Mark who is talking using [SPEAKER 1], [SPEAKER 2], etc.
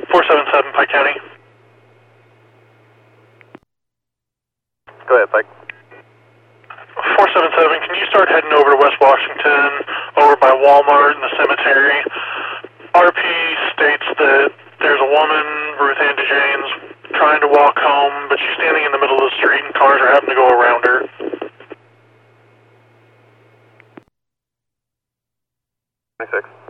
[SPEAKER 1] 477 Pike County.
[SPEAKER 2] Go ahead, Pike.
[SPEAKER 1] 477, can you start heading over to West Washington, over by Walmart and the cemetery? RP states that there's a woman, Ruth Ann DeJanes, trying to walk home, but she's standing in the middle of the street and cars are having to go around her.
[SPEAKER 2] 26.